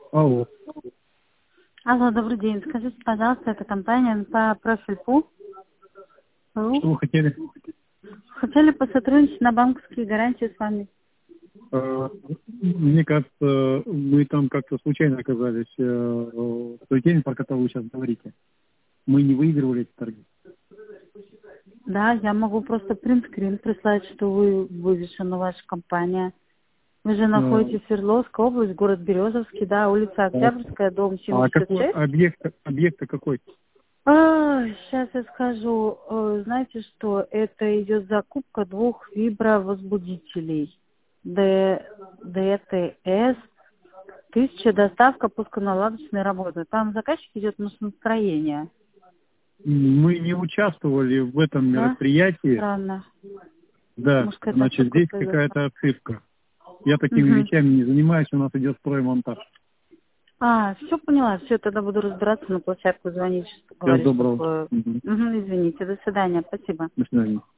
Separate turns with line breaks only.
Алло.
Алло, добрый день. Скажите, пожалуйста, это компания по профиль.пу.
Что вы хотели?
Хотели посотрудничать на банковские гарантии с вами.
Мне кажется, мы там как-то случайно оказались в той теме, про которую вы сейчас говорите. Мы не выигрывали эти торги.
Да, я могу просто принтскрин прислать, что вы вывешена ваша компания. Вы же находитесь в Свердловской области, город Березовский, да, улица Октябрьская, дом
А какой
76.
объект какой?
Сейчас я скажу. Знаете что? Это идет закупка 2 вибровозбудителей. ДТС. 1000 доставка пусконаладочной работы. Там заказчик идет на настроение.
Мы не участвовали в этом
Да?
мероприятии.
Странно.
Да,
Может, какая-то
значит,
ошибка
здесь
произошла.
какая-то ошибка. Я такими
Угу.
вещами не занимаюсь, у нас идет строймонтаж.
Все поняла. Все, тогда буду разбираться на площадку, звонить,
Всего
говорить,
доброго.
чтобы...
Мгм.
Извините, до свидания, спасибо.
До свидания.